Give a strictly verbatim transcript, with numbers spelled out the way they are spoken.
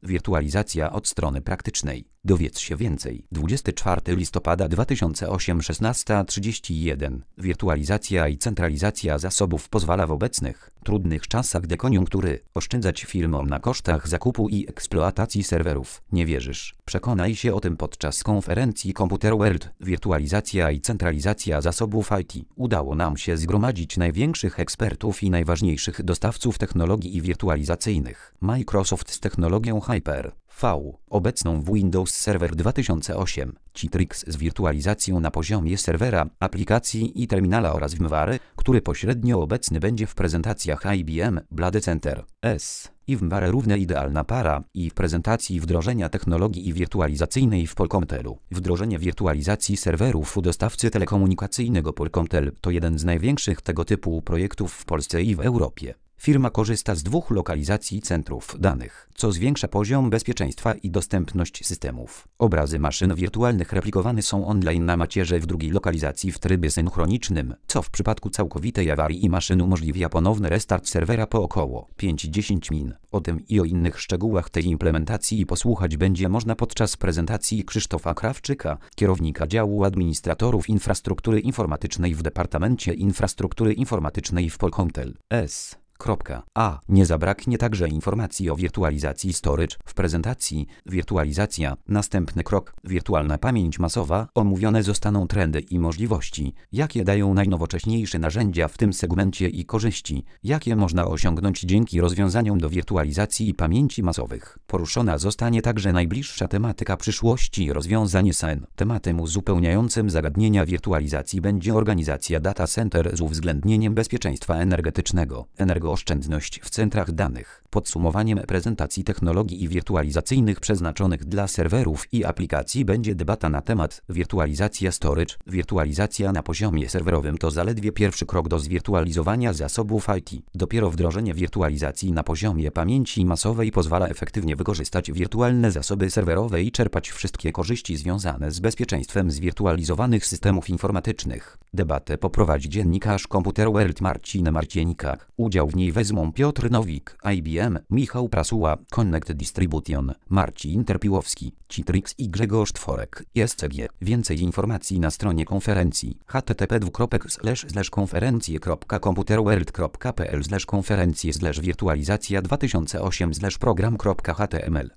wirtualizacja od strony praktycznej. Dowiedz się więcej. dwudziestego czwartego listopada dwa tysiące ósmego, szesnasta trzydzieści jeden. Wirtualizacja i centralizacja zasobów pozwala w obecnych, trudnych czasach dekoniunktury oszczędzać firmom na kosztach zakupu i eksploatacji serwerów. Nie wierzysz? Przekonaj się o tym podczas konferencji Computer World. Wirtualizacja i centralizacja zasobów I T. Udało nam się zgromadzić największych ekspertów i najważniejszych dostawców technologii wirtualizacyjnych. Microsoft z technologią Hyper-V, obecną w Windows Server dwa tysiące osiem, Citrix z wirtualizacją na poziomie serwera, aplikacji i terminala oraz VMware, który pośrednio obecny będzie w prezentacjach I B M, Blade Center, S i VMware równe idealna para i w prezentacji wdrożenia technologii wirtualizacyjnej w Polkomtelu. Wdrożenie wirtualizacji serwerów u dostawcy telekomunikacyjnego Polkomtel to jeden z największych tego typu projektów w Polsce i w Europie. Firma korzysta z dwóch lokalizacji centrów danych, co zwiększa poziom bezpieczeństwa i dostępność systemów. Obrazy maszyn wirtualnych replikowane są online na macierze w drugiej lokalizacji w trybie synchronicznym, co w przypadku całkowitej awarii i maszyn umożliwia ponowny restart serwera po około pięć do dziesięciu min. O tym i o innych szczegółach tej implementacji posłuchać będzie można podczas prezentacji Krzysztofa Krawczyka, kierownika działu administratorów infrastruktury informatycznej w Departamencie Infrastruktury Informatycznej w Polkomtel S. A. Nie zabraknie także informacji o wirtualizacji storage w prezentacji. Wirtualizacja. Następny krok. Wirtualna pamięć masowa. Omówione zostaną trendy i możliwości, jakie dają najnowocześniejsze narzędzia w tym segmencie i korzyści, jakie można osiągnąć dzięki rozwiązaniom do wirtualizacji pamięci masowych. Poruszona zostanie także najbliższa tematyka przyszłości rozwiązań S A N. Tematem uzupełniającym zagadnienia wirtualizacji będzie organizacja data center z uwzględnieniem bezpieczeństwa energetycznego. Oszczędność w centrach danych. Podsumowaniem prezentacji technologii wirtualizacyjnych przeznaczonych dla serwerów i aplikacji będzie debata na temat wirtualizacja storage. Wirtualizacja na poziomie serwerowym to zaledwie pierwszy krok do zwirtualizowania zasobów I T. Dopiero wdrożenie wirtualizacji na poziomie pamięci masowej pozwala efektywnie wykorzystać wirtualne zasoby serwerowe i czerpać wszystkie korzyści związane z bezpieczeństwem zwirtualizowanych systemów informatycznych. Debatę poprowadzi dziennikarz Computer World Marcin Marcienikak. Udział w niej wezmą Piotr Nowik, I B M, Michał Prasuła, Connect Distribution, Marcin Terpiłowski, Citrix i Grzegorz Tworek, S C G. Więcej informacji na stronie konferencji h t t p dwukropek slash slash konferencje kropka computerworld kropka p l slash konferencje slash wirtualizacja dwa tysiące osiem slash program kropka h t m l